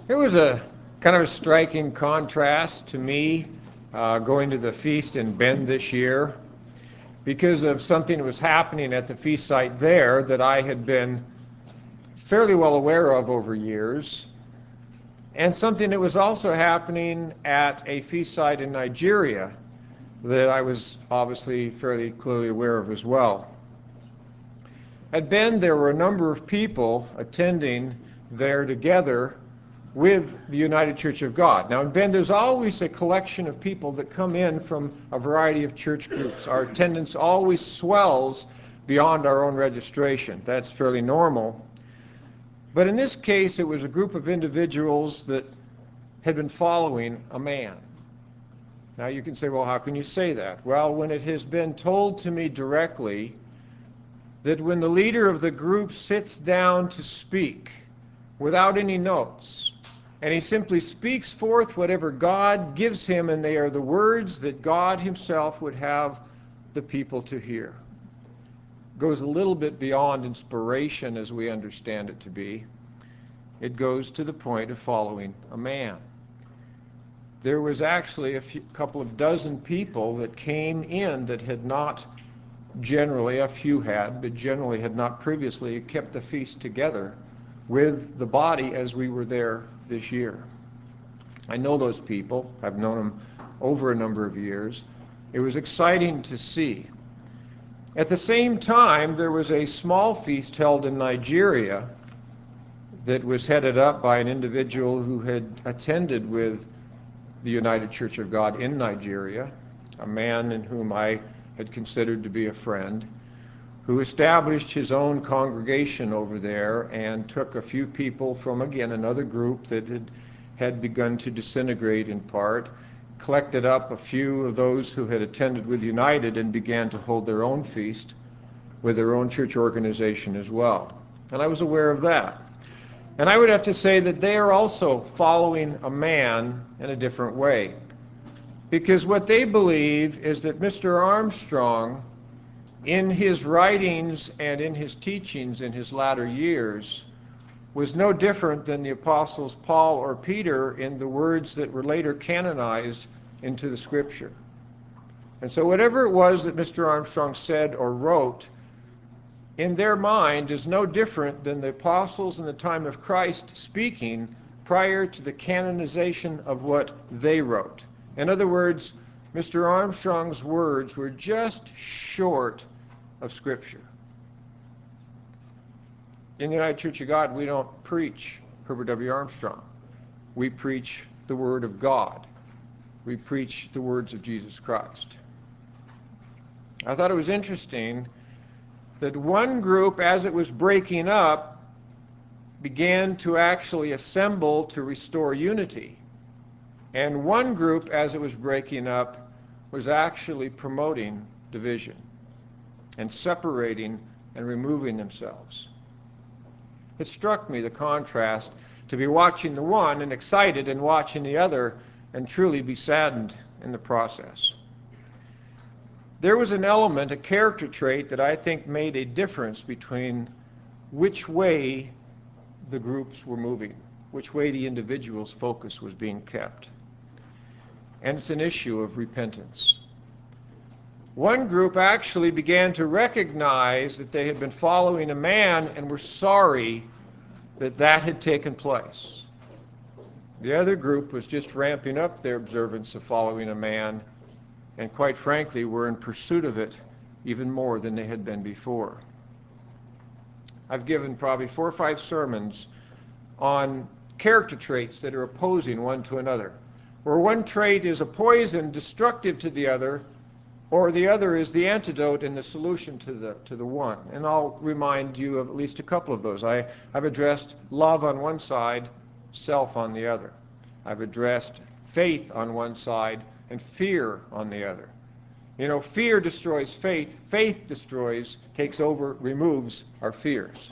It was a kind of a striking contrast to me going to the feast in Bend this year because of something that was happening at the feast site there that I had been fairly well aware of over years, and something that was also happening at a feast site in Nigeria that I was obviously fairly clearly aware of as well. At Bend, there were a number of people attending there together with the United Church of God. Now in Bend, there's always a collection of people that come in from a variety of church groups. Our attendance always swells beyond our own registration. That's fairly normal. But in this case, it was a group of individuals that had been following a man. Now you can say, well, how can you say that? Well, when it has been told to me directly that when the leader of the group sits down to speak without any notes, and he simply speaks forth whatever God gives him, and they are the words that God himself would have the people to hear. Goes a little bit beyond inspiration as we understand it to be. It goes to the point of following a man. There was actually a couple of dozen people that came in that had not generally, a few had, but generally had not previously kept the feast together with the body as we were there this year. I know those people. I've known them over a number of years. It was exciting to see. At the same time, there was a small feast held in Nigeria that was headed up by an individual who had attended with the United Church of God in Nigeria, a man in whom I had considered to be a friend, who established his own congregation over there and took a few people from, again, another group that had begun to disintegrate in part, collected up a few of those who had attended with United and began to hold their own feast with their own church organization as well. And I was aware of that. And I would have to say that they are also following a man in a different way. Because what they believe is that Mr. Armstrong, in his writings and in his teachings in his latter years, was no different than the apostles Paul or Peter in the words that were later canonized into the Scripture. And so whatever it was that Mr. Armstrong said or wrote, in their mind is no different than the apostles in the time of Christ speaking prior to the canonization of what they wrote. In other words, Mr. Armstrong's words were just short of Scripture. In the United Church of God, we don't preach Herbert W. Armstrong. We preach the Word of God. We preach the words of Jesus Christ. I thought it was interesting that one group, as it was breaking up, began to actually assemble to restore unity. And one group, as it was breaking up, was actually promoting division and separating and removing themselves. It struck me, the contrast, to be watching the one and excited and watching the other and truly be saddened in the process. There was an element, a character trait, that I think made a difference between which way the groups were moving, which way the individual's focus was being kept. And it's an issue of repentance. One group actually began to recognize that they had been following a man and were sorry that that had taken place. The other group was just ramping up their observance of following a man, and quite frankly were in pursuit of it even more than they had been before. I've given probably 4 or 5 sermons on character traits that are opposing one to another, where one trait is a poison destructive to the other, or the other is the antidote and the solution to the one. And I'll remind you of at least a couple of those. I've addressed love on one side, self on the other. I've addressed faith on one side and fear on the other. You know, fear destroys faith. Faith destroys, takes over, removes our fears.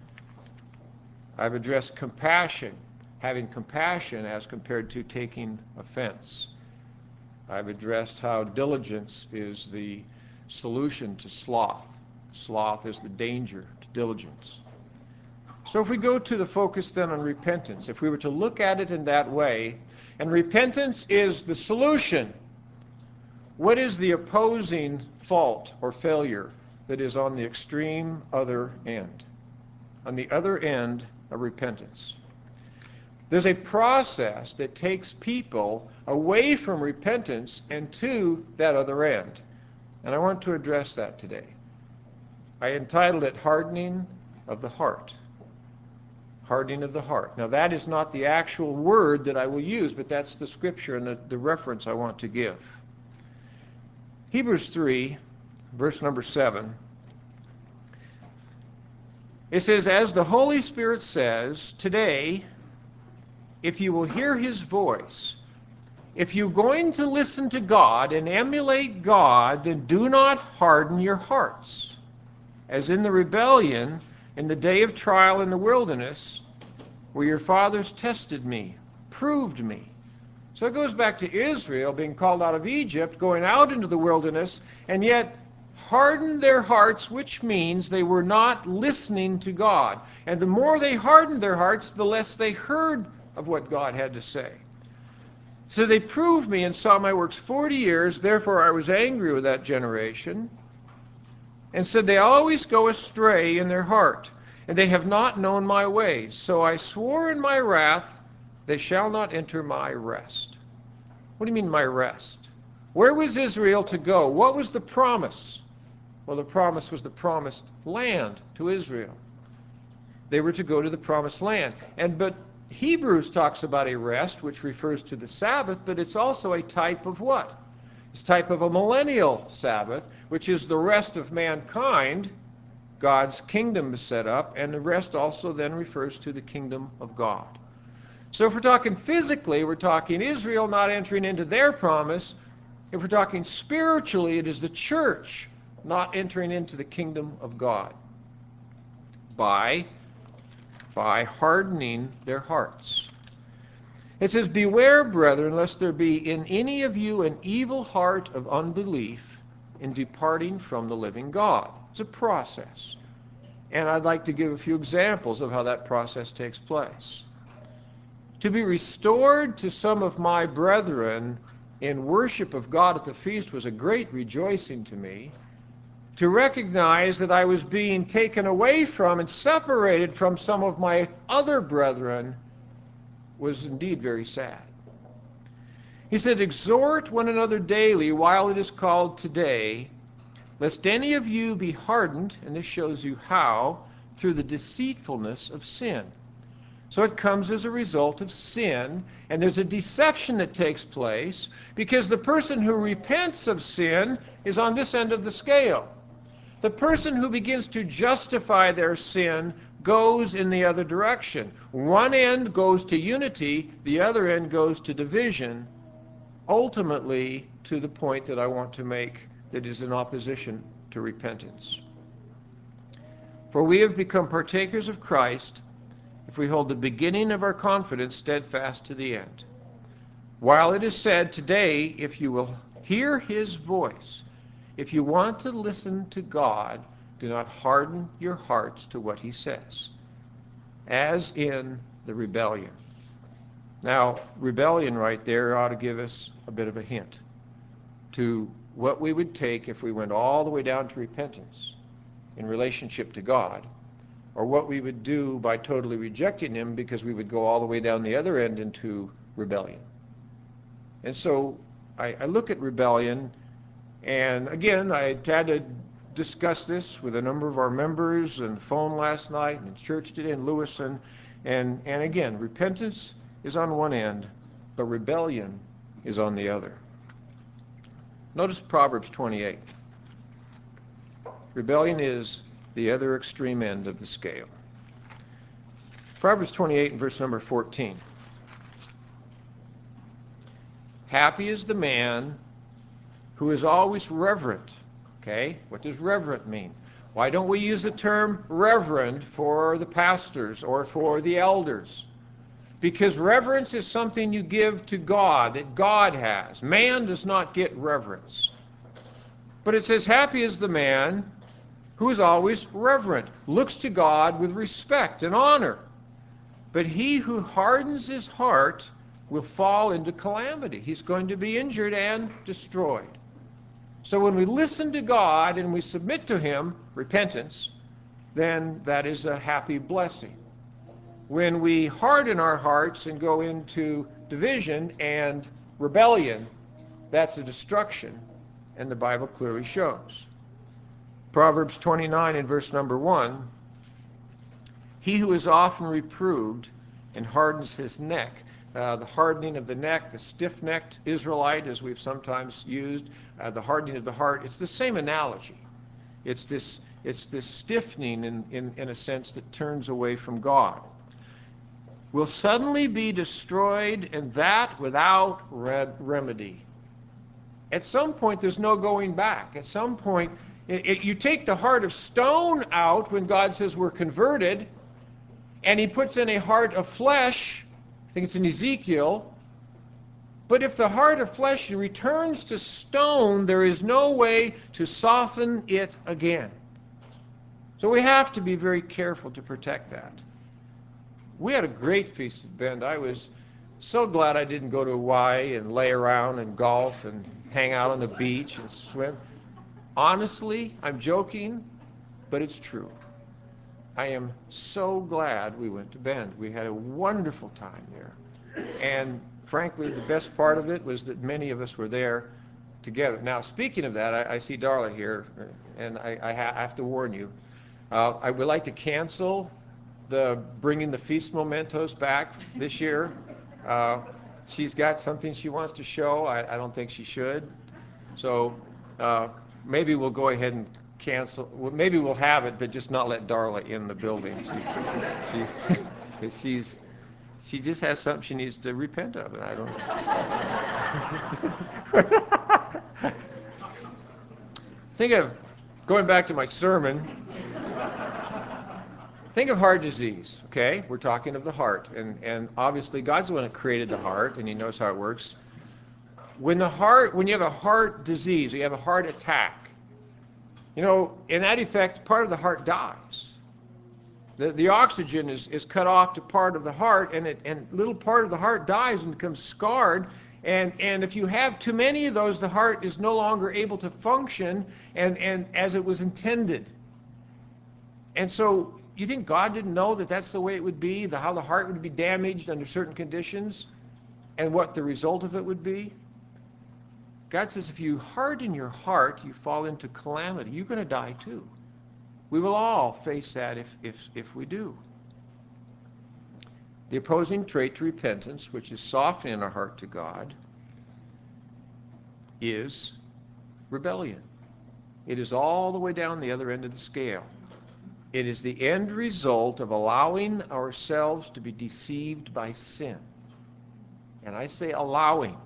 I've addressed compassion, having compassion as compared to taking offense. I've addressed how diligence is the solution to sloth. Sloth is the danger to diligence. So if we go to the focus then on repentance, if we were to look at it in that way, and repentance is the solution, what is the opposing fault or failure that is on the extreme other end? On the other end of repentance. There's a process that takes people away from repentance and to that other end. And I want to address that today. I entitled it Hardening of the Heart. Hardening of the heart. Now that is not the actual word that I will use, but that's the scripture and the reference I want to give. Hebrews 3, verse number 7. It says, as the Holy Spirit says, today, if you will hear his voice, if you're going to listen to God and emulate God, then do not harden your hearts. As in the rebellion, in the day of trial in the wilderness, where your fathers tested me, proved me. So it goes back to Israel being called out of Egypt, going out into the wilderness, and yet hardened their hearts, which means they were not listening to God. And the more they hardened their hearts, the less they heard of what God had to say. So they proved me and saw my works 40 years, therefore I was angry with that generation, and said, they always go astray in their heart, and they have not known my ways. So I swore in my wrath, they shall not enter my rest. What do you mean, my rest? Where was Israel to go? What was the promise? Well, the promise was the promised land to Israel. They were to go to the promised land. But Hebrews talks about a rest, which refers to the Sabbath, but it's also a type of what? It's a type of a millennial Sabbath, which is the rest of mankind. God's kingdom is set up, and the rest also then refers to the kingdom of God. So if we're talking physically, we're talking Israel not entering into their promise. If we're talking spiritually, it is the church not entering into the kingdom of God by hardening their hearts. It says, beware, brethren, lest there be in any of you an evil heart of unbelief in departing from the living God. It's a process. And I'd like to give a few examples of how that process takes place. To be restored to some of my brethren in worship of God at the feast was a great rejoicing to me. To recognize that I was being taken away from and separated from some of my other brethren was indeed very sad. He said, exhort one another daily while it is called today, lest any of you be hardened, and this shows you how, through the deceitfulness of sin. So it comes as a result of sin, and there's a deception that takes place because the person who repents of sin is on this end of the scale. The person who begins to justify their sin goes in the other direction. One end goes to unity, the other end goes to division, ultimately to the point that I want to make that is in opposition to repentance. For we have become partakers of Christ if we hold the beginning of our confidence steadfast to the end. While it is said today, if you will hear his voice, if you want to listen to God, do not harden your hearts to what he says, as in the rebellion. Now, rebellion right there ought to give us a bit of a hint to what we would take if we went all the way down to repentance in relationship to God, or what we would do by totally rejecting him because we would go all the way down the other end into rebellion. And so I look at rebellion, and again, I had to discuss this with a number of our members on the phone last night and in church today in Lewiston. And again, repentance is on one end, but rebellion is on the other. Notice Proverbs 28. Rebellion is the other extreme end of the scale. Proverbs 28 and verse number 14. Happy is the man who is always reverent. Okay, what does reverent mean? Why don't we use the term reverend for the pastors or for the elders? Because reverence is something you give to God, that God has. Man does not get reverence. But it says, happy is the man who is always reverent, looks to God with respect and honor. But he who hardens his heart will fall into calamity. He's going to be injured and destroyed. So when we listen to God and we submit to him, repentance, then that is a happy blessing. When we harden our hearts and go into division and rebellion, that's a destruction, and the Bible clearly shows. Proverbs 29 and verse number 1, he who is often reproved and hardens his neck. The hardening of the neck, the stiff-necked Israelite, as we've sometimes used, the hardening of the heart, it's the same analogy. It's this stiffening in a sense that turns away from God. Will suddenly be destroyed, and that without remedy. At some point, there's no going back. At some point, you take the heart of stone out when God says we're converted, and he puts in a heart of flesh. I think it's in Ezekiel. But if the heart of flesh returns to stone, there is no way to soften it again. So we have to be very careful to protect that. We had a great Feast of Bend. I was so glad I didn't go to Hawaii and lay around and golf and hang out on the beach and swim. Honestly, I'm joking, but it's true. I am so glad we went to Bend. We had a wonderful time there. And frankly, the best part of it was that many of us were there together. Now, speaking of that, I see Darla here, and I have to warn you. I would like to cancel the bringing the feast mementos back this year. She's got something she wants to show. I don't think she should. So maybe we'll go ahead and cancel. Maybe we'll have it, but just not let Darla in the building. She just has something she needs to repent of, and I don't. Think of going back to my sermon. Think of heart disease, okay? We're talking of the heart, and obviously God's the one that created the heart, and he knows how it works. When you have a heart disease, or you have a heart attack, in that effect, part of the heart dies. The oxygen is cut off to part of the heart, and little part of the heart dies and becomes scarred. And if you have too many of those, the heart is no longer able to function and as it was intended. And so you think God didn't know that that's the way it would be, how the heart would be damaged under certain conditions, and what the result of it would be? God says if you harden your heart, you fall into calamity. You're going to die too. We will all face that if we do. The opposing trait to repentance, which is softening our heart to God, is rebellion. It is all the way down the other end of the scale. It is the end result of allowing ourselves to be deceived by sin. And I say allowing.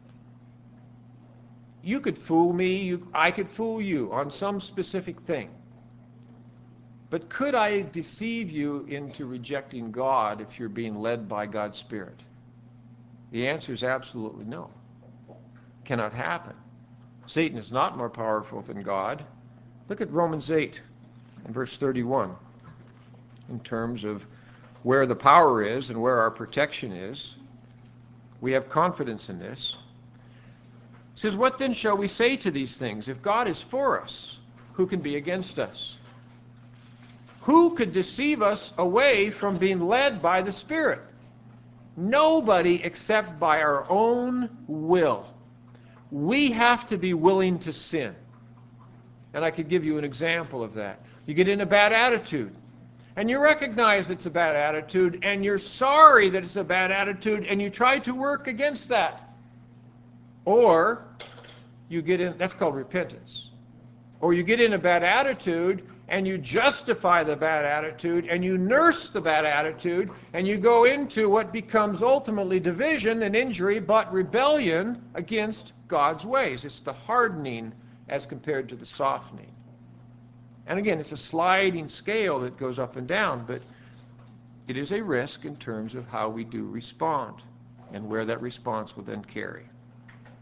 You could fool me, I could fool you on some specific thing. But could I deceive you into rejecting God if you're being led by God's Spirit? The answer is absolutely no. Cannot happen. Satan is not more powerful than God. Look at Romans 8 and verse 31 in terms of where the power is and where our protection is. We have confidence in this. It says, what then shall we say to these things? If God is for us, who can be against us? Who could deceive us away from being led by the Spirit? Nobody except by our own will. We have to be willing to sin. And I could give you an example of that. You get in a bad attitude, and you recognize it's a bad attitude, and you're sorry that it's a bad attitude, and you try to work against that. Or you get in, that's called repentance. Or you get in a bad attitude, and you justify the bad attitude, and you nurse the bad attitude, and you go into what becomes ultimately division and injury, but rebellion against God's ways. It's the hardening as compared to the softening. And again, it's a sliding scale that goes up and down, but it is a risk in terms of how we do respond and where that response will then carry.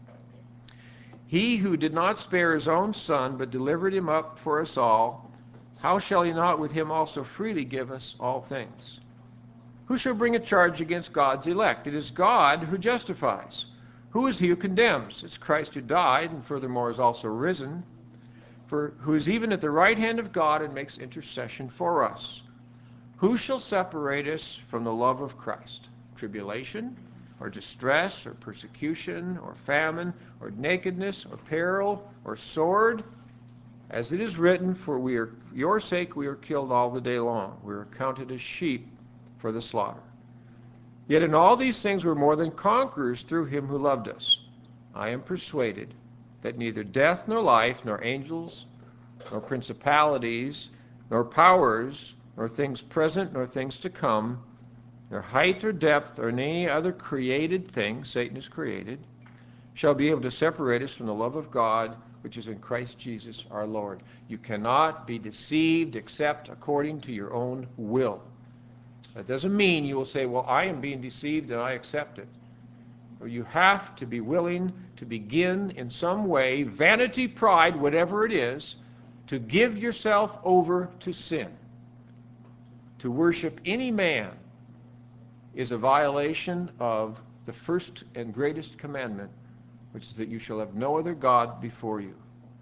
He who did not spare his own son, but delivered him up for us all, how shall he not with him also freely give us all things? Who shall bring a charge against God's elect? It is God who justifies. Who is he who condemns? It's Christ who died, and furthermore is also risen, for who is even at the right hand of God and makes intercession for us. Who shall separate us from the love of Christ? Tribulation, or distress, or persecution, or famine, or nakedness, or peril, or sword? As it is written, for your sake we are killed all the day long. We are counted as sheep for the slaughter. Yet in all these things we're more than conquerors through him who loved us. I am persuaded that neither death nor life, nor angels, nor principalities, nor powers, nor things present, nor things to come, nor height or depth, or any other created thing Satan has created, shall be able to separate us from the love of God, which is in Christ Jesus our Lord. You cannot be deceived except according to your own will. That doesn't mean you will say, well, I am being deceived and I accept it. Or you have to be willing to begin in some way, vanity, pride, whatever it is, to give yourself over to sin. To worship any man is a violation of the first and greatest commandment, which is that you shall have no other God before you.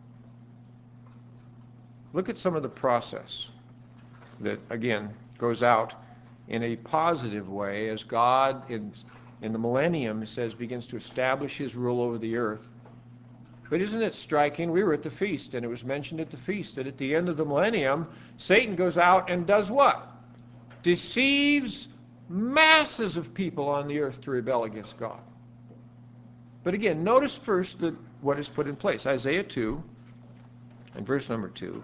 Look at some of the process that, again, goes out in a positive way as God, in the millennium, it says, begins to establish his rule over the earth. But isn't it striking? We were at the feast, and it was mentioned at the feast that at the end of the millennium, Satan goes out and does what? Deceives masses of people on the earth to rebel against God. But again, notice first that what is put in place. Isaiah 2 and verse number 2.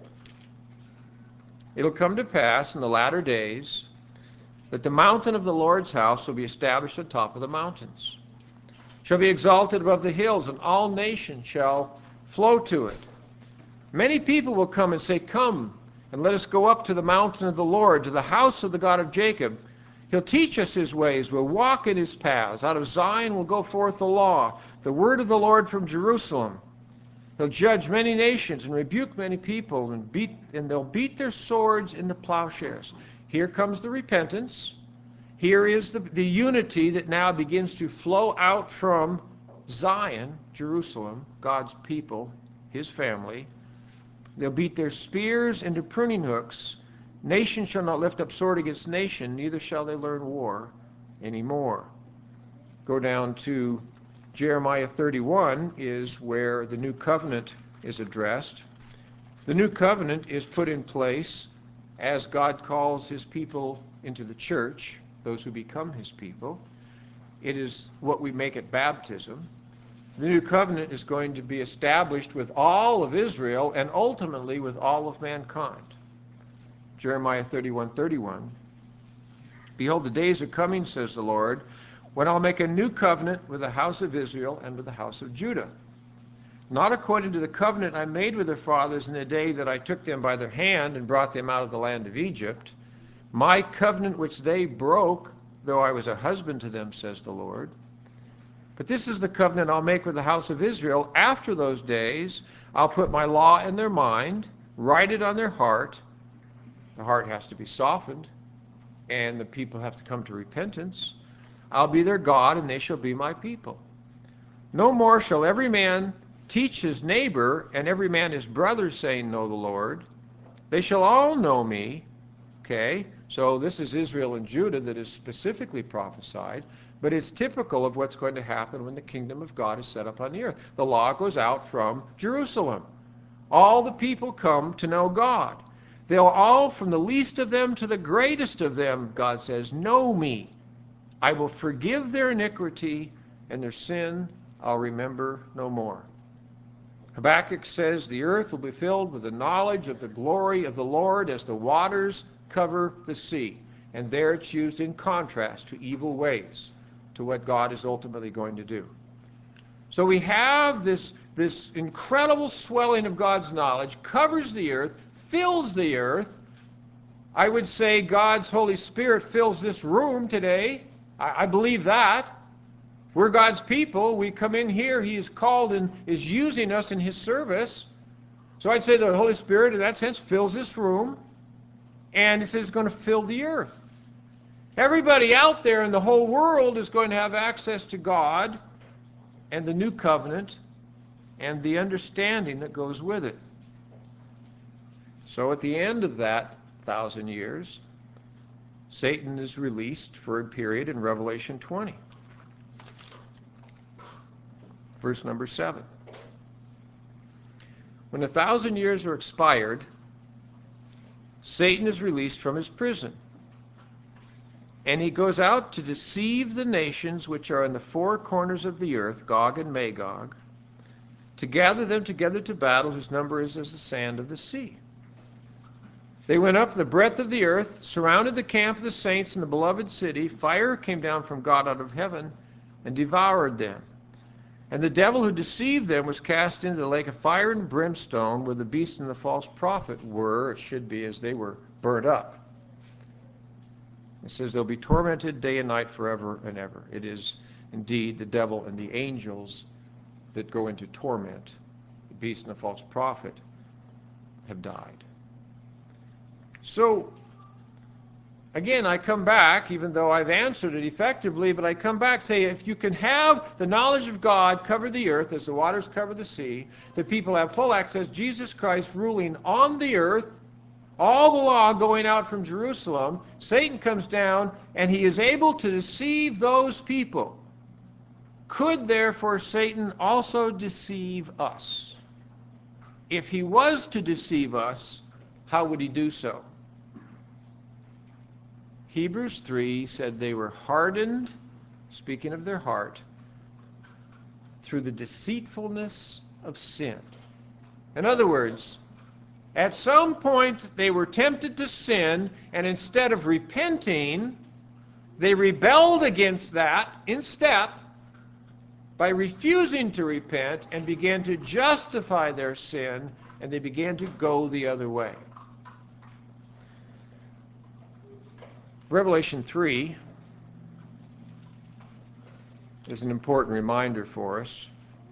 It'll come to pass in the latter days that the mountain of the Lord's house will be established on top of the mountains, shall be exalted above the hills, and all nations shall flow to it. Many people will come and say, come, and let us go up to the mountain of the Lord, to the house of the God of Jacob. He'll teach us his ways. We'll walk in his paths. Out of Zion will go forth the law, the word of the Lord from Jerusalem. He'll judge many nations and rebuke many people, and they'll beat their swords into plowshares. Here comes the repentance. Here is the unity that now begins to flow out from Zion, Jerusalem, God's people, his family. They'll beat their spears into pruning hooks. Nation shall not lift up sword against nation, neither shall they learn war anymore. Go down to Jeremiah 31 is where the new covenant is addressed. The new covenant is put in place as God calls his people into the church, those who become his people. It is what we make at baptism. The new covenant is going to be established with all of Israel and ultimately with all of mankind. Jeremiah 31:31. Behold, the days are coming, says the Lord, when I'll make a new covenant with the house of Israel and with the house of Judah. Not according to the covenant I made with their fathers in the day that I took them by their hand and brought them out of the land of Egypt. My covenant which they broke, though I was a husband to them, says the Lord. But this is the covenant I'll make with the house of Israel. After those days, I'll put my law in their mind, write it on their heart. The heart has to be softened, and the people have to come to repentance. I'll be their God, and they shall be my people. No more shall every man teach his neighbor, and every man his brother, saying, know the Lord. They shall all know me. Okay, so this is Israel and Judah that is specifically prophesied, but it's typical of what's going to happen when the kingdom of God is set up on the earth. The law goes out from Jerusalem. All the people come to know God. They'll all, from the least of them to the greatest of them, God says, know me. I will forgive their iniquity, and their sin I'll remember no more. Habakkuk says, the earth will be filled with the knowledge of the glory of the Lord as the waters cover the sea. And there it's used in contrast to evil ways, to what God is ultimately going to do. So we have this incredible swelling of God's knowledge, covers the earth, fills the earth. I would say God's Holy Spirit fills this room today. I believe that. We're God's people. We come in here. He is called and is using us in his service. So I'd say the Holy Spirit, in that sense, fills this room, and it says it's going to fill the earth. Everybody out there in the whole world is going to have access to God and the new covenant and the understanding that goes with it. So at the end of that 1,000 years, Satan is released for a period in Revelation 20. Verse number 7. When 1,000 years are expired, Satan is released from his prison, and he goes out to deceive the nations which are in the four corners of the earth, Gog and Magog, to gather them together to battle, whose number is as the sand of the sea. They went up the breadth of the earth, surrounded the camp of the saints in the beloved city. Fire came down from God out of heaven and devoured them. And the devil who deceived them was cast into the lake of fire and brimstone, where the beast and the false prophet were, it should be, as they were burnt up. It says they'll be tormented day and night forever and ever. It is indeed the devil and the angels that go into torment. The beast and the false prophet have died. So, again, I come back, even though I've answered it effectively, but I come back, say, if you can have the knowledge of God cover the earth as the waters cover the sea, that people have full access, Jesus Christ ruling on the earth, all the law going out from Jerusalem, Satan comes down, and he is able to deceive those people. Could, therefore, Satan also deceive us? If he was to deceive us, how would he do so? Hebrews 3 said they were hardened, speaking of their heart, through the deceitfulness of sin. In other words, at some point they were tempted to sin, and instead of repenting, they rebelled against that in step by refusing to repent and began to justify their sin, and they began to go the other way. Revelation 3 is an important reminder for us.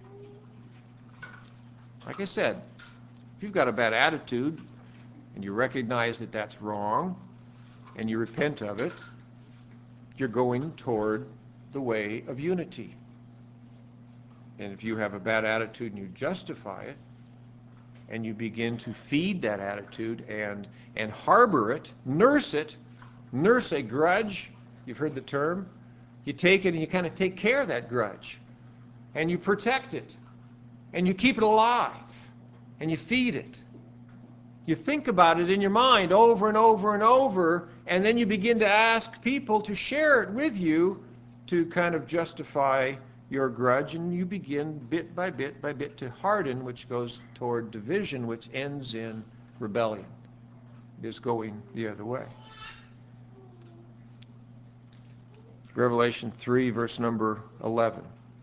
Like I said, if you've got a bad attitude and you recognize that that's wrong and you repent of it, you're going toward the way of unity. And if you have a bad attitude and you justify it, and you begin to feed that attitude and harbor it, nurse a grudge, you've heard the term, you take it and you kind of take care of that grudge, and you protect it, and you keep it alive, and you feed it. You think about it in your mind over and over and over, and then you begin to ask people to share it with you to kind of justify your grudge, and you begin bit by bit to harden, which goes toward division, which ends in rebellion. It is going the other way. Revelation 3, verse number 11.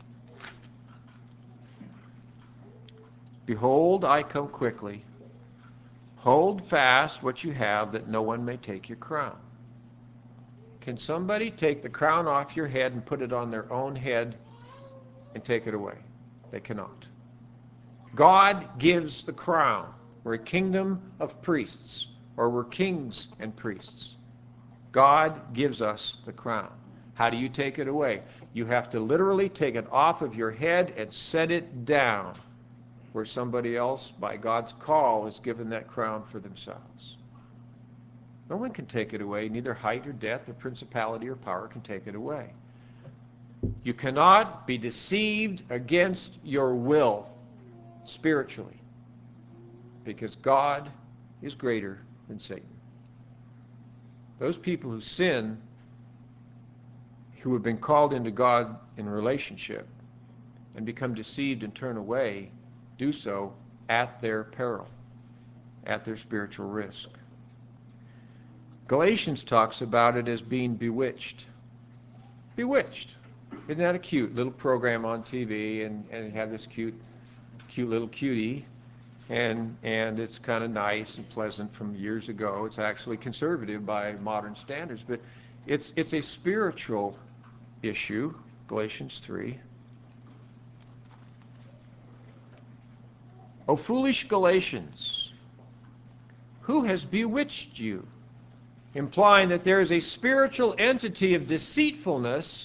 Behold, I come quickly. Hold fast what you have, that no one may take your crown. Can somebody take the crown off your head and put it on their own head and take it away? They cannot. God gives the crown. We're a kingdom of priests, or we're kings and priests. God gives us the crown. How do you take it away? You have to literally take it off of your head and set it down where somebody else, by God's call, has given that crown for themselves. No one can take it away. Neither height or depth or principality or power can take it away. You cannot be deceived against your will spiritually, because God is greater than Satan. Those people who sin, who have been called into God in relationship and become deceived and turn away, do so at their peril, at their spiritual risk. Galatians talks about it as being bewitched. Bewitched. Isn't that a cute little program on TV, and have this cute little cutie, and it's kind of nice and pleasant from years ago. It's actually conservative by modern standards, but it's a spiritual issue. Galatians 3. O foolish Galatians, who has bewitched you? Implying that there is a spiritual entity of deceitfulness,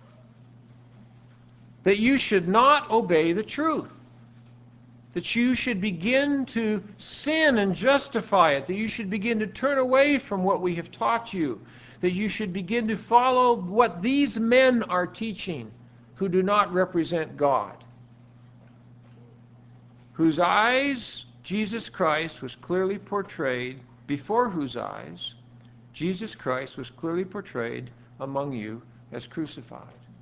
that you should not obey the truth, that you should begin to sin and justify it, that you should begin to turn away from what we have taught you, that you should begin to follow what these men are teaching who do not represent God, whose eyes Jesus Christ was clearly portrayed, before whose eyes Jesus Christ was clearly portrayed among you as crucified.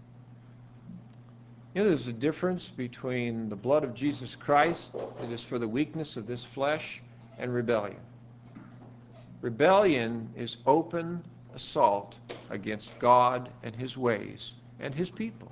You know, there's a difference between the blood of Jesus Christ that is for the weakness of this flesh and rebellion. Rebellion is open assault against God and his ways and his people.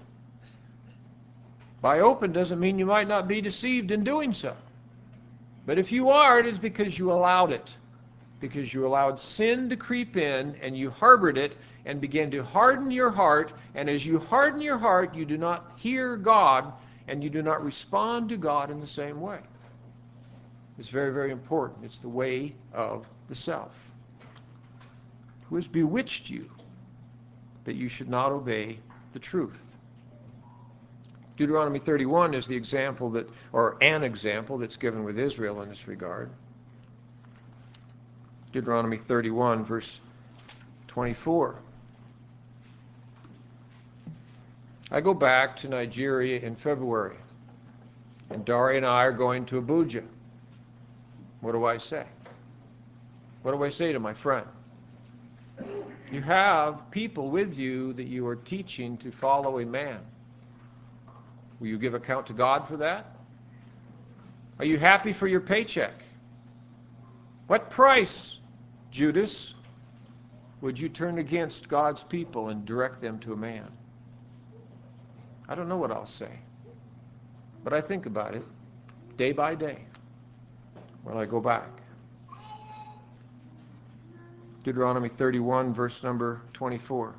By open doesn't mean you might not be deceived in doing so. But if you are, it is because you allowed it. Because you allowed sin to creep in and you harbored it and began to harden your heart. And as you harden your heart, you do not hear God and you do not respond to God in the same way. It's very, very important. It's the way of the self. Who has bewitched you that you should not obey the truth? Deuteronomy 31 is the example that, or an example that's given with Israel in this regard. Deuteronomy 31, verse 24. I go back to Nigeria in February, and Daria and I are going to Abuja. What do I say? What do I say to my friend? You have people with you that you are teaching to follow a man. Will you give account to God for that? Are you happy for your paycheck? What price, Judas, would you turn against God's people and direct them to a man? I don't know what I'll say, but I think about it day by day when I go back. Deuteronomy 31, verse number 24.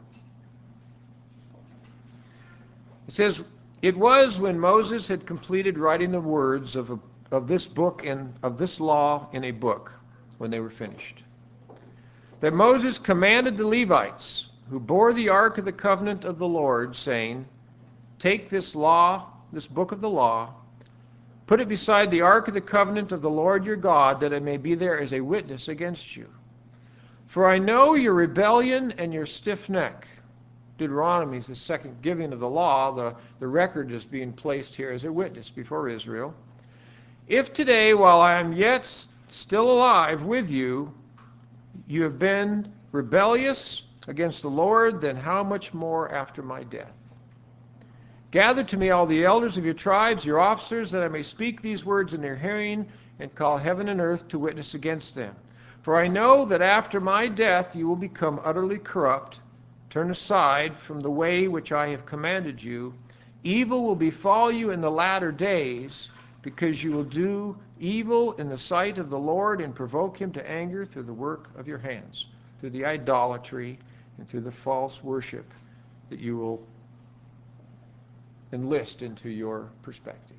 It says, "It was when Moses had completed writing the words of this book and of this law in a book, when they were finished, that Moses commanded the Levites who bore the ark of the covenant of the Lord, saying, Take this law, this book of the law, put it beside the ark of the covenant of the Lord your God, that it may be there as a witness against you. For I know your rebellion and your stiff neck." Deuteronomy is the second giving of the law. The record is being placed here as a witness before Israel. "If today, while I am yet still alive with you, you have been rebellious against the Lord, then how much more after my death? Gather to me all the elders of your tribes, your officers, that I may speak these words in their hearing and call heaven and earth to witness against them. For I know that after my death you will become utterly corrupt. Turn aside from the way which I have commanded you. Evil will befall you in the latter days, because you will do evil in the sight of the Lord and provoke him to anger through the work of your hands," through the idolatry and through the false worship that you will enlist into your perspective.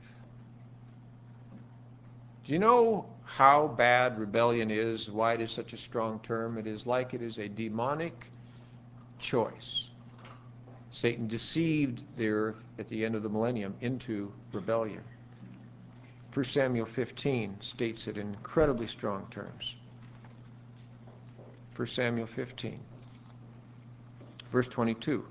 Do you know how bad rebellion is, why it is such a strong term? It is like it is a demonic choice. Satan deceived the earth at the end of the millennium into rebellion. 1 Samuel 15 states it in incredibly strong terms. 1 Samuel 15, verse 22.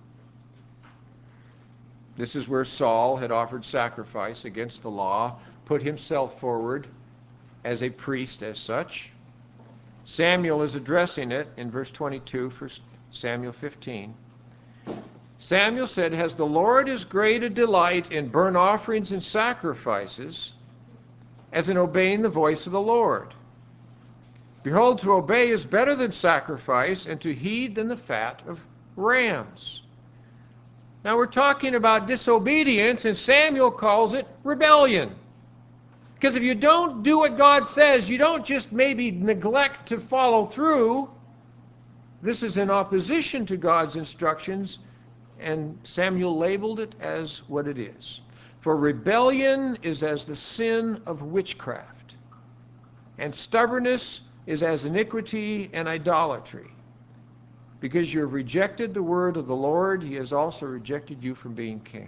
This is where Saul had offered sacrifice against the law, put himself forward as a priest as such. Samuel is addressing it in verse 22, 1 Samuel 15. Samuel said, "Has the Lord as great a delight in burnt offerings and sacrifices as in obeying the voice of the Lord? Behold, to obey is better than sacrifice, and to heed than the fat of rams." Now we're talking about disobedience, and Samuel calls it rebellion. Because if you don't do what God says, you don't just maybe neglect to follow through. This is in opposition to God's instructions, and Samuel labeled it as what it is. For rebellion is as the sin of witchcraft, and stubbornness is as iniquity and idolatry. Because you have rejected the word of the Lord, he has also rejected you from being king.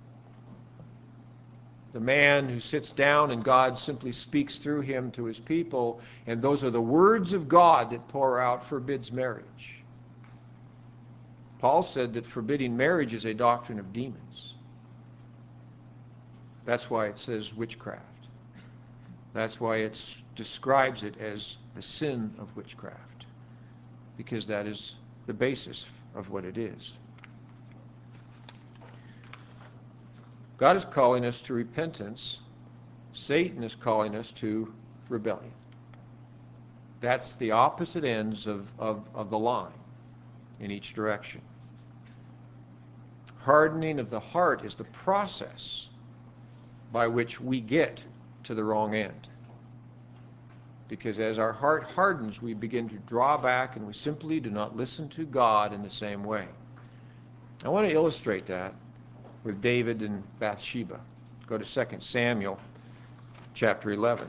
The man who sits down and God simply speaks through him to his people, and those are the words of God that pour out, forbids marriage. Paul said that forbidding marriage is a doctrine of demons. That's why it says witchcraft. That's why it describes it as the sin of witchcraft, because that is the basis of what it is. God is calling us to repentance. Satan is calling us to rebellion. That's the opposite ends of the line in each direction. Hardening of the heart is the process by which we get to the wrong end. Because as our heart hardens, we begin to draw back and we simply do not listen to God in the same way. I want to illustrate that with David and Bathsheba. Go to 2 Samuel chapter 11.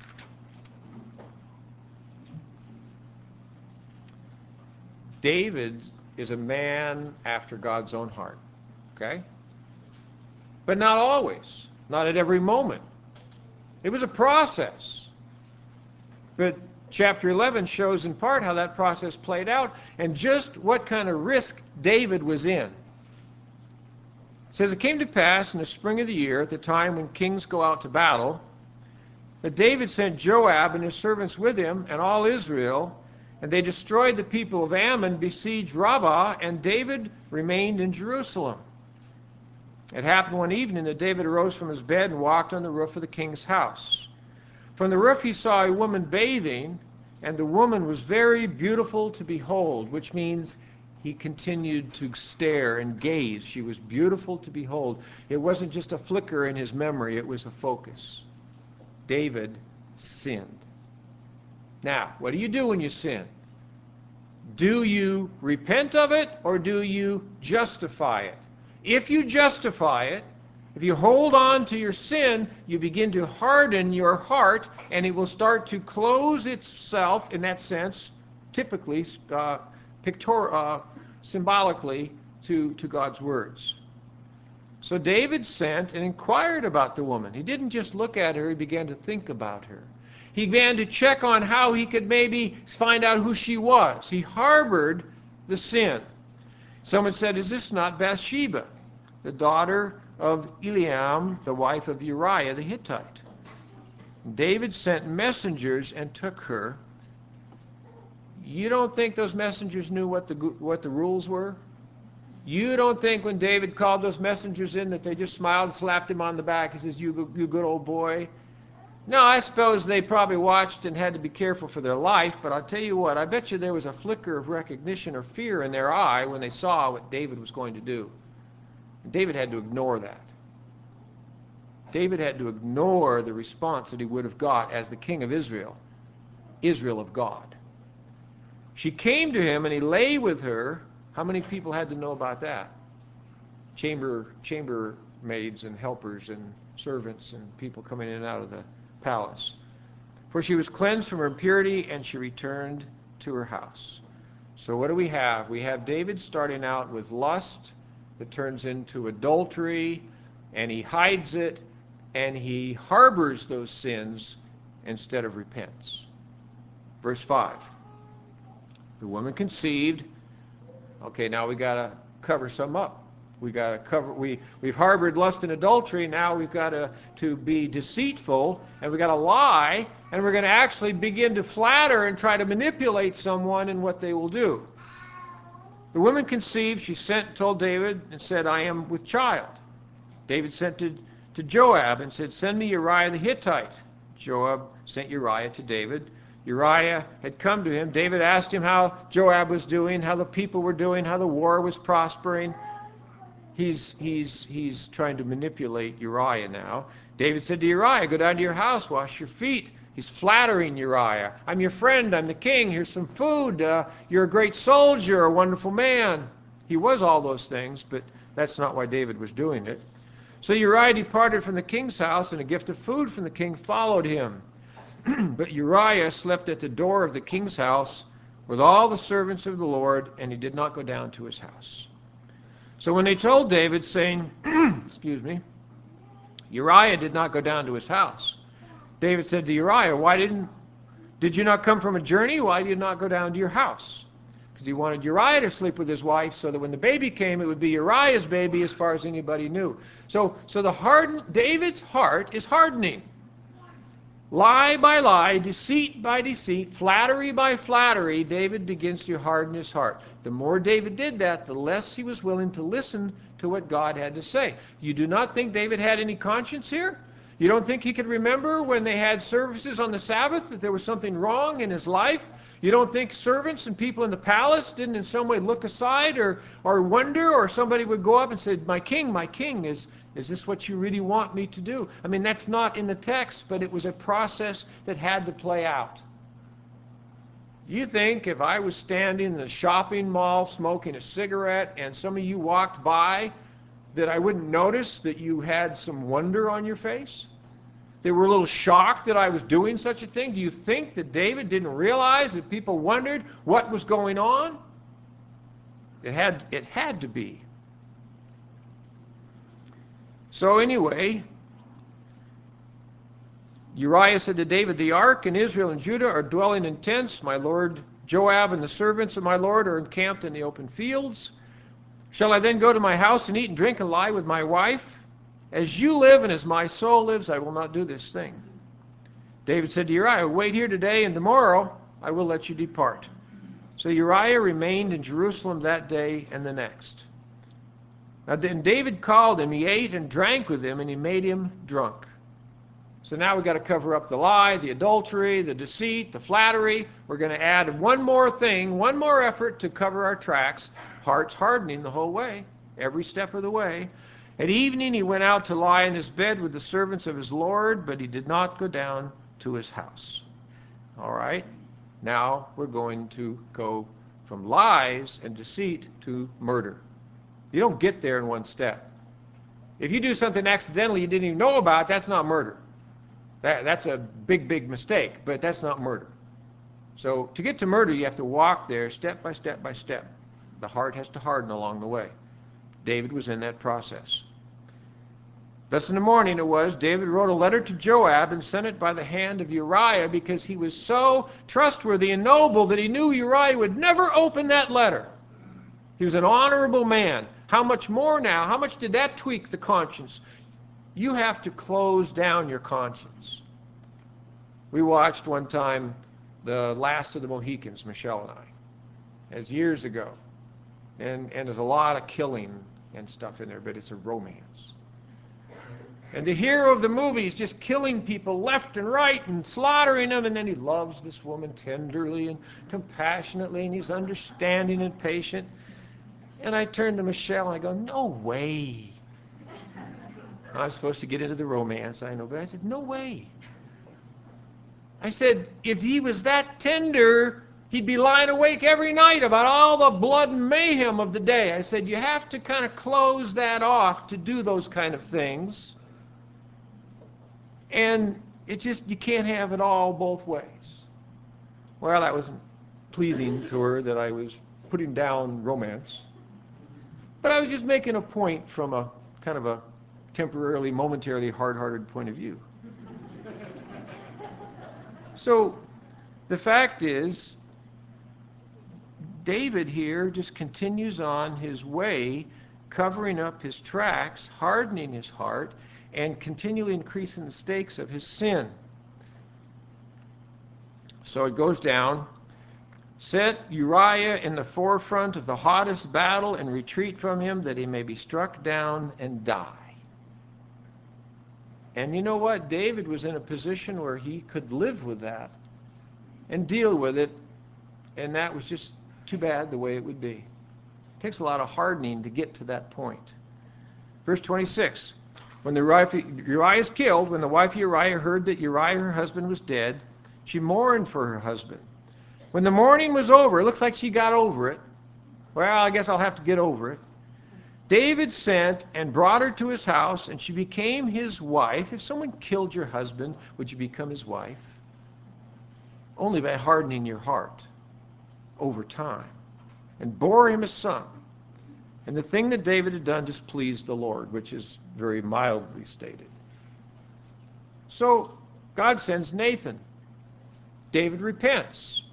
David is a man after God's own heart, okay? But not always, not at every moment. It was a process. But chapter 11 shows in part how that process played out and just what kind of risk David was in. It says, it came to pass in the spring of the year, at the time when kings go out to battle, that David sent Joab and his servants with him and all Israel, and they destroyed the people of Ammon, besieged Rabbah, and David remained in Jerusalem. It happened one evening that David arose from his bed and walked on the roof of the king's house. From the roof he saw a woman bathing, and the woman was very beautiful to behold, which means he continued to stare and gaze. She was beautiful to behold. It wasn't just a flicker in his memory, it was a focus. David sinned. Now, what do you do when you sin? Do you repent of it, or do you justify it? If you justify it, if you hold on to your sin, you begin to harden your heart, and it will start to close itself, in that sense, typically, symbolically, to God's words. So David sent and inquired about the woman. He didn't just look at her, he began to think about her. He began to check on how he could maybe find out who she was. He harbored the sin. Someone said, is this not Bathsheba, the daughter of Eliam, the wife of Uriah the Hittite? David sent messengers and took her. You don't think those messengers knew what the rules were? You don't think when David called those messengers in that they just smiled and slapped him on the back and says, you good old boy? No, I suppose they probably watched and had to be careful for their life, but I'll tell you what, I bet you there was a flicker of recognition or fear in their eye when they saw what David was going to do. David had to ignore that. David had to ignore the response that he would have got as the king of Israel, Israel of God. She came to him and he lay with her. How many people had to know about that? Chambermaids and helpers and servants and people coming in and out of the palace. For she was cleansed from her impurity, and she returned to her house. So what do we have? We have David starting out with lust that turns into adultery, and he hides it, and he harbors those sins instead of repents. Verse 5. The woman conceived. Okay, now we got to cover some up. We got to cover. We've harbored lust and adultery. Now we've got to be deceitful, and we got to lie, and we're going to actually begin to flatter and try to manipulate someone in what they will do. The woman conceived. She told David and said, I am with child. David sent to Joab and said, send me Uriah the Hittite. Joab sent Uriah to David. Uriah had come to him. David asked him how Joab was doing, how the people were doing, how the war was prospering. He's trying to manipulate Uriah now. David said to Uriah, go down to your house, wash your feet. He's flattering Uriah. I'm your friend, I'm the king, here's some food. You're a great soldier, a wonderful man. He was all those things, but that's not why David was doing it. So Uriah departed from the king's house, and a gift of food from the king followed him. But Uriah slept at the door of the king's house with all the servants of the Lord, and he did not go down to his house. So when they told David, saying, excuse me, Uriah did not go down to his house, David said to Uriah, did you not come from a journey? Why did you not go down to your house? Because he wanted Uriah to sleep with his wife so that when the baby came, it would be Uriah's baby as far as anybody knew. So David's heart is hardening. Lie by lie, deceit by deceit, flattery by flattery, David begins to harden his heart. The more David did that, the less he was willing to listen to what God had to say. You do not think David had any conscience here? You don't think he could remember when they had services on the Sabbath that there was something wrong in his life? You don't think servants and people in the palace didn't in some way look aside or wonder, or somebody would go up and say, my king, is this what you really want me to do? I mean, that's not in the text, but it was a process that had to play out. You think if I was standing in the shopping mall smoking a cigarette and some of you walked by that I wouldn't notice that you had some wonder on your face? They were a little shocked that I was doing such a thing? Do you think that David didn't realize that people wondered what was going on? It had to be. So anyway, Uriah said to David, the ark and Israel and Judah are dwelling in tents. My lord Joab and the servants of my lord are encamped in the open fields. Shall I then go to my house and eat and drink and lie with my wife? As you live and as my soul lives, I will not do this thing. David said to Uriah, wait here today, and tomorrow I will let you depart. So Uriah remained in Jerusalem that day and the next. Now then David called him, he ate and drank with him, and he made him drunk. So now we've got to cover up the lie, the adultery, the deceit, the flattery. We're going to add one more thing, one more effort to cover our tracks. Heart's hardening the whole way, every step of the way. At evening he went out to lie in his bed with the servants of his Lord, but he did not go down to his house. All right, now we're going to go from lies and deceit to murder. You don't get there in one step. If you do something accidentally you didn't even know about, that's not murder. That's a big, big mistake, but that's not murder. So to get to murder, you have to walk there step by step by step. The heart has to harden along the way. David was in that process. Thus in the morning it was, David wrote a letter to Joab and sent it by the hand of Uriah because he was so trustworthy and noble that he knew Uriah would never open that letter. He was an honorable man. How much more now? How much did that tweak the conscience? You have to close down your conscience. We watched one time The Last of the Mohicans, Michelle and I. It was years ago. And there's a lot of killing and stuff in there, but it's a romance. And the hero of the movie is just killing people left and right and slaughtering them, and then he loves this woman tenderly and compassionately, and he's understanding and patient. And I turned to Michelle and I go, no way. I was supposed to get into the romance, I know, but I said, no way. I said, if he was that tender, he'd be lying awake every night about all the blood and mayhem of the day. I said, you have to kind of close that off to do those kind of things. And it just, you can't have it all both ways. Well, that wasn't pleasing to her that I was putting down romance. But I was just making a point from a kind of a temporarily, momentarily hard-hearted point of view. So the fact is, David here just continues on his way, covering up his tracks, hardening his heart, and continually increasing the stakes of his sin. So it goes down, set Uriah in the forefront of the hottest battle and retreat from him that he may be struck down and die. And you know what? David was in a position where he could live with that and deal with it, and that was just too bad the way it would be. It takes a lot of hardening to get to that point. Verse 26, when Uriah is killed, when the wife of Uriah heard that Uriah, her husband, was dead, she mourned for her husband. When the mourning was over, it looks like she got over it. Well, I guess I'll have to get over it. David sent and brought her to his house, and she became his wife. If someone killed your husband, would you become his wife? Only by hardening your heart over time. And bore him a son. And the thing that David had done displeased the Lord, which is very mildly stated. So God sends Nathan. David repents.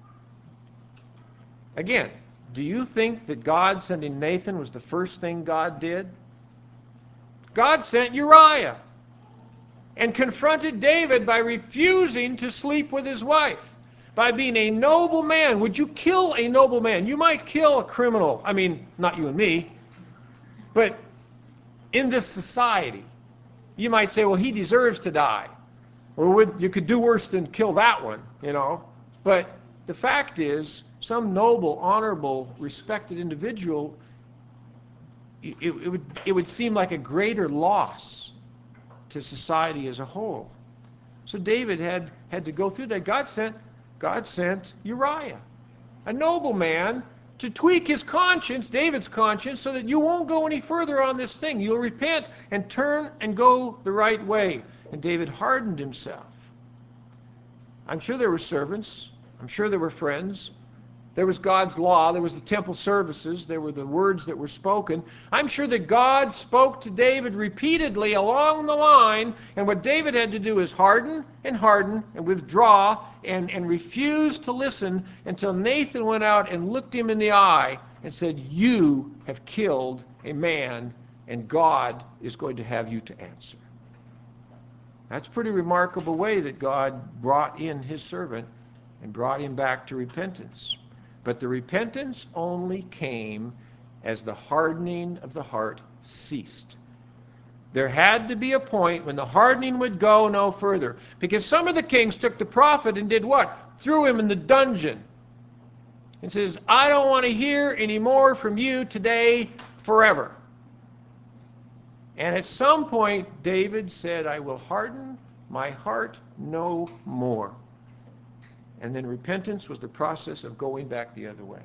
Again, do you think that God sending Nathan was the first thing God did? God sent Uriah and confronted David by refusing to sleep with his wife. By being a noble man. Would you kill a noble man? You might kill a criminal. I mean, not you and me. But in this society, you might say, well, he deserves to die. Or you could do worse than kill that one, you know. But the fact is, some noble, honorable, respected individual, it would seem like a greater loss to society as a whole. So David had to go through that. God sent Uriah, a noble man, to tweak his conscience, David's conscience, so that you won't go any further on this thing. You'll repent and turn and go the right way. And David hardened himself. I'm sure there were servants. I'm sure there were friends. There was God's law. There was the temple services. There were the words that were spoken. I'm sure that God spoke to David repeatedly along the line, and what David had to do is harden and withdraw and refuse to listen until Nathan went out and looked him in the eye and said, you have killed a man, and God is going to have you to answer. That's a pretty remarkable way that God brought in his servant and brought him back to repentance. But the repentance only came as the hardening of the heart ceased. There had to be a point when the hardening would go no further. Because some of the kings took the prophet and did what? Threw him in the dungeon. And says, I don't want to hear any more from you today, forever. And at some point, David said, I will harden my heart no more. And then repentance was the process of going back the other way.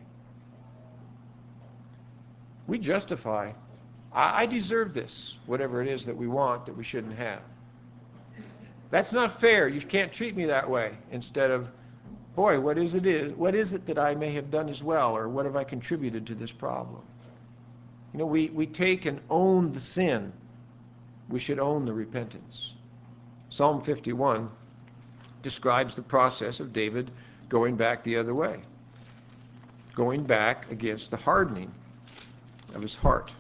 We justify, I deserve this, whatever it is that we want that we shouldn't have. That's not fair. You can't treat me that way. Instead of, boy, what is it that I may have done as well, or what have I contributed to this problem? You know, we take and own the sin. We should own the repentance. Psalm 51 describes the process of David going back the other way, going back against the hardening of his heart.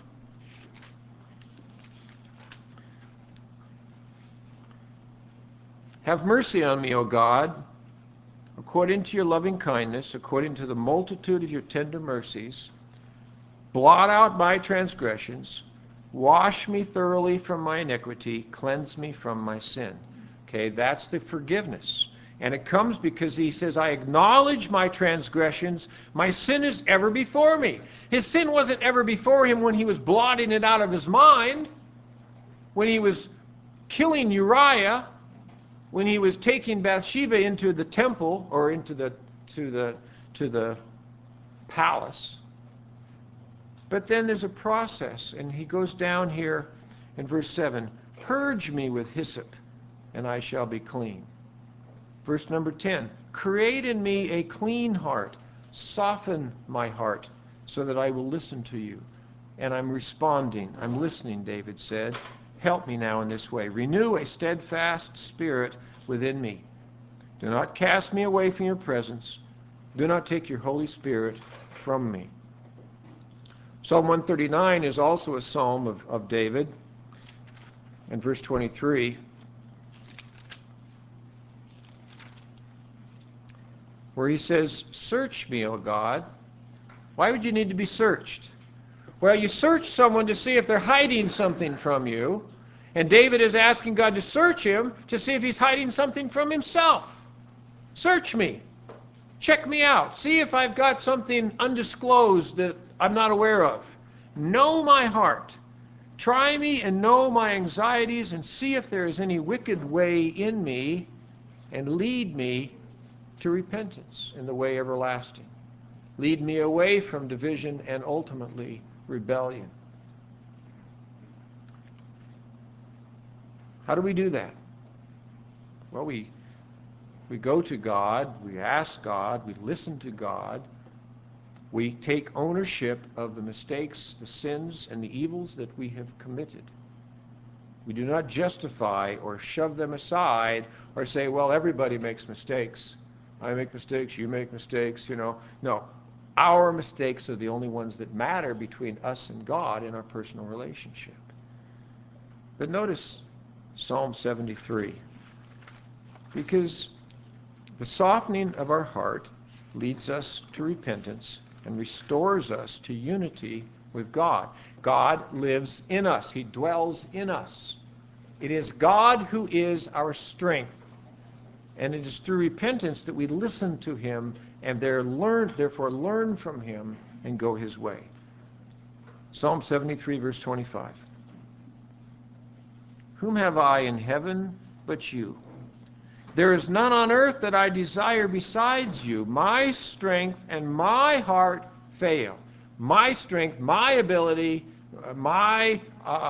Have mercy on me, O God, according to your loving kindness, according to the multitude of your tender mercies. Blot out my transgressions. Wash me thoroughly from my iniquity. Cleanse me from my sin. Okay, that's the forgiveness. And it comes because he says, I acknowledge my transgressions. My sin is ever before me. His sin wasn't ever before him when he was blotting it out of his mind, when he was killing Uriah, when he was taking Bathsheba into the temple or into the palace. But then there's a process, and he goes down here in verse 7, purge me with hyssop, and I shall be clean. Verse number 10, create in me a clean heart, soften my heart, so that I will listen to you. And I'm responding, I'm listening, David said. Help me now in this way. Renew a steadfast spirit within me. Do not cast me away from your presence. Do not take your Holy Spirit from me. Psalm 139 is also a psalm of David. In verse 23, where he says, search me, O God. Why would you need to be searched? Well, you search someone to see if they're hiding something from you. And David is asking God to search him to see if he's hiding something from himself. Search me. Check me out. See if I've got something undisclosed that I'm not aware of. Know my heart. Try me and know my anxieties and see if there is any wicked way in me, and lead me to repentance in the way everlasting. Lead me away from division and ultimately rebellion. How do we do that? Well, we go to God, we ask God, we listen to God, we take ownership of the mistakes, the sins, and the evils that we have committed. We do not justify or shove them aside or say, well, everybody makes mistakes. I make mistakes, you make mistakes, No, our mistakes are the only ones that matter between us and God in our personal relationship. But notice Psalm 73, because the softening of our heart leads us to repentance and restores us to unity with God. God lives in us. He dwells in us. It is God who is our strength. And it is through repentance that we listen to him and therefore learn from him and go his way. Psalm 73, verse 25. Whom have I in heaven but you? There is none on earth that I desire besides you. My strength and my heart fail. My strength, my ability, my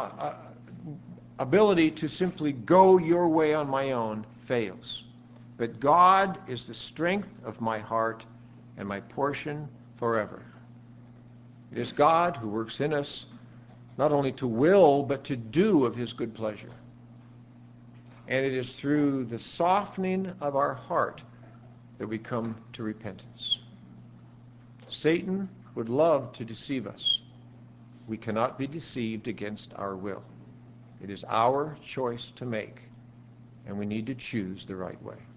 ability to simply go your way on my own fails. But God is the strength of my heart and my portion forever. It is God who works in us not only to will, but to do of his good pleasure. And it is through the softening of our heart that we come to repentance. Satan would love to deceive us. We cannot be deceived against our will. It is our choice to make, and we need to choose the right way.